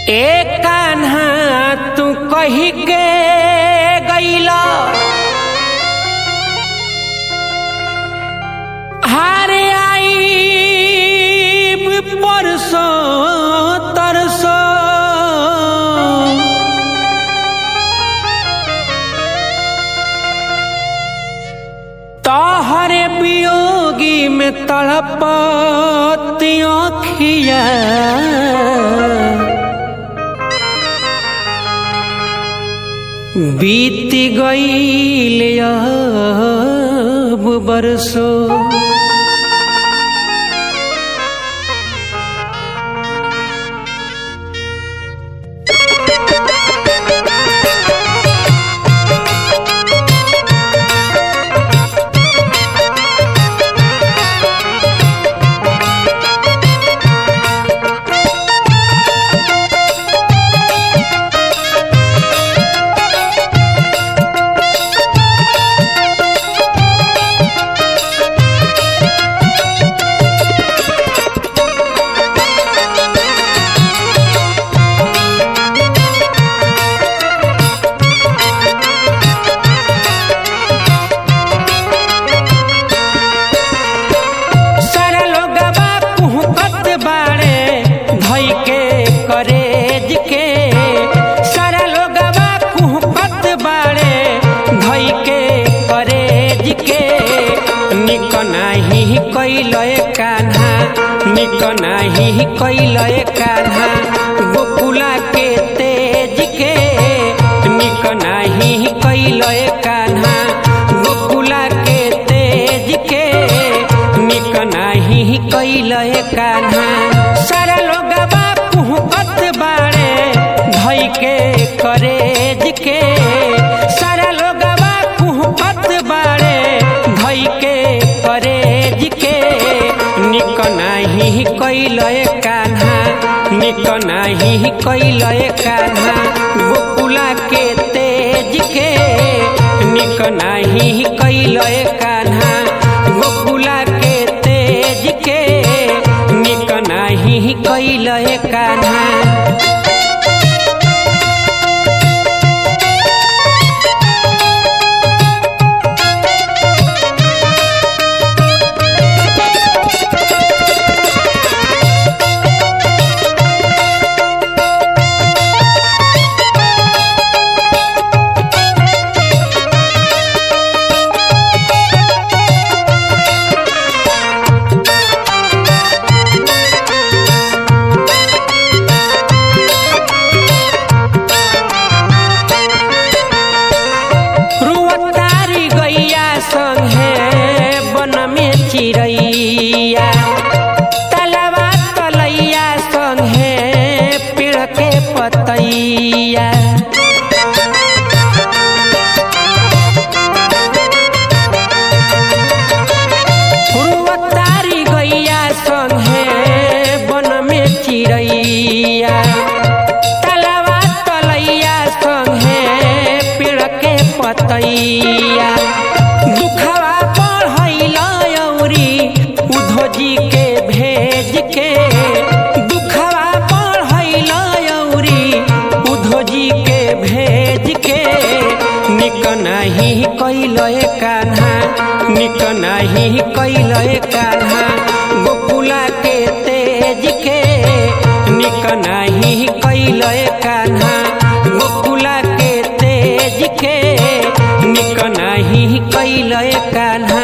ए कान्हा तू कही के गईला हारे आई परसों तरसों तोहरे वियोगी में तड़पती आँखिया बीत गईल अब बरसों कैलय कान्हा निक नाही कैलय कान्हा गोकुला के तेज के निक नाही कैलय कान्हा गोकुला के तेज के निक नाही कैलय कान्हा सारा लोगवा कुहकत बाड़े धई के करेज के सारा लोगवा कुहकत बाड़े धई के करेज के निक नाही कैलय कान्हा निक नाही कैलय कान्हा गोकुला के तेज के निक नाही कैलय कान्हा गोकुला के तेज के निक नाही कैलय कान्हा चिरैया तलवा तलैया संगे पेड़ के पतैया तारी गैया संगे वन में चिरैया तलवा तलैया संगे पेड़ के पतैया दुखवा उधोजी के भेज के दुखवा बढ़ैलौरी उधोजी के भेज के निक नाही कैलय कान्हा निक नाही कैलय कान्हा गोकुला के तेज के निक नाही कैलय कान्हा गोकुला के तेज के निक नाही कैलय कान्हा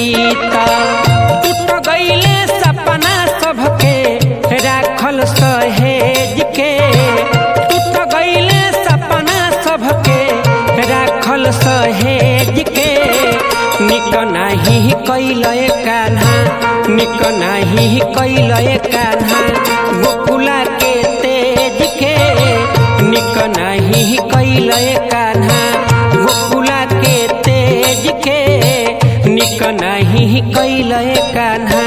गीता टूट गईले सपना सबके राखल सहेज के टूट गईले सपना सबके राखल सहेज के निक नाही कैले कान्हा निक नाही कैले कान्हा गोकुला के तेज के निक नाही कैले कान्हा गोकुला के तेज के निक नाही कैले कान्हा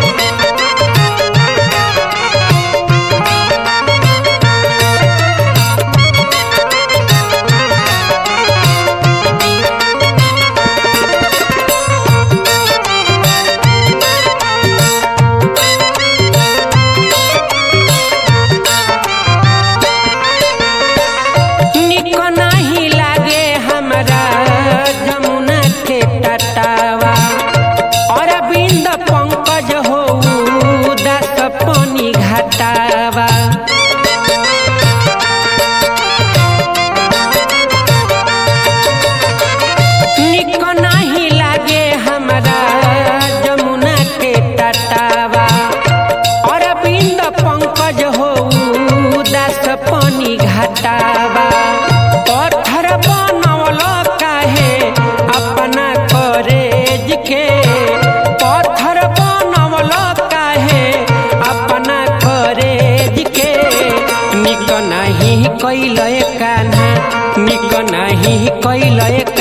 पत्थर बनवल काहे अपना करेज के पत्थर बनवल काहे अपना करेज के निक नाही कैले कान्हा निक नाही कैले